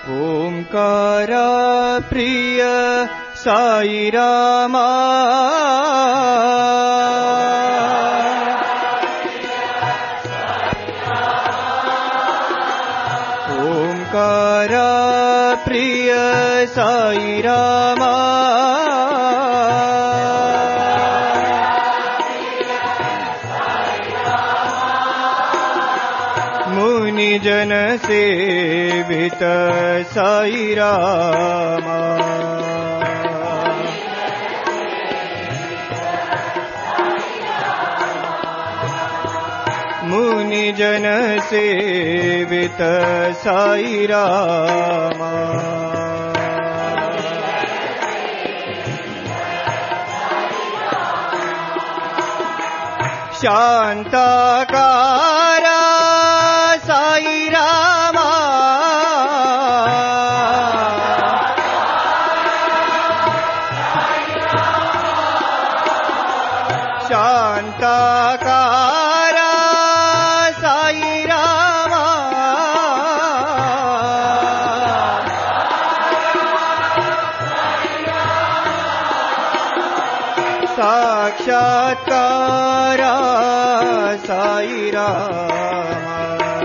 ओंकार प्रिय साई रामा ओंकार प्रिय साई रामा मुनि जन सेवित साई रामा मुनि जन सेवित साई रामा शांताकारा साई रामा शांताकारा साई रामा साक्षात्कारा साई रामा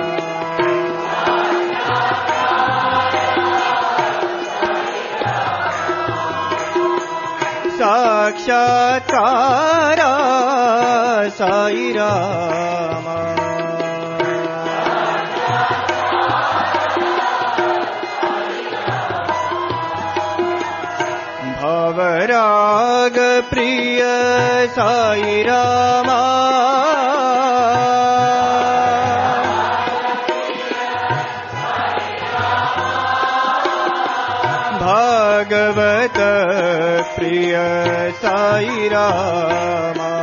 साक्षात्कारा साई रामा भवराग प्रिय साई रामा भागवत प्रिय साई रामा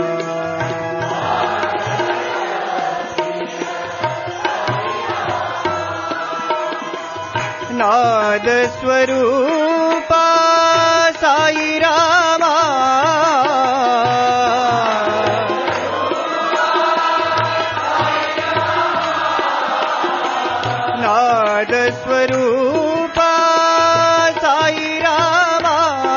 नाद स्वरूपा साई रामा नाद स्वरूपा साई रामा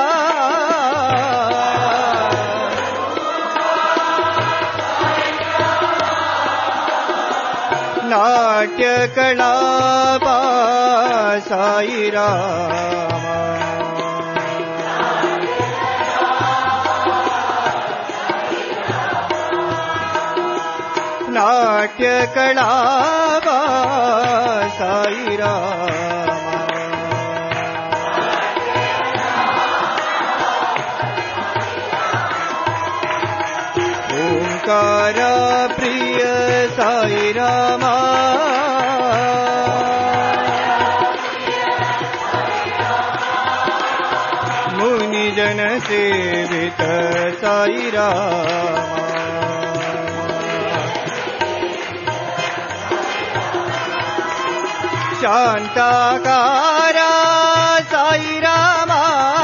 नाट्य कलापा साई रामा नाट्य कलापा साई रामा ओंकार प्रिय साई रामा मुनि जन सेवित साई रामा शांताकारा साई रामा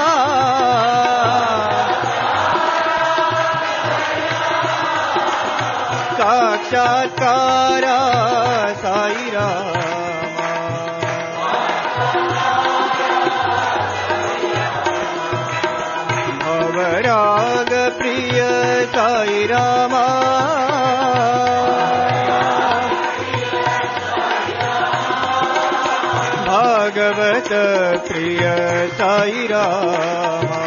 साक्षात्कारा साई रामा भवराग प्रिय साई रामा भागवत प्रिय साई रामा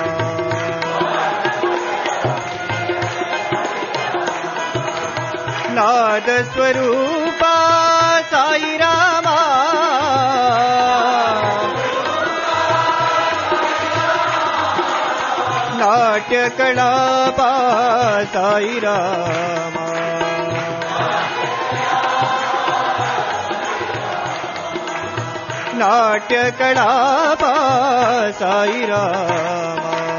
नाद स्वरूपा साई रामा नाट्य कलापा साई रामा नाट्य कलापा साई रामा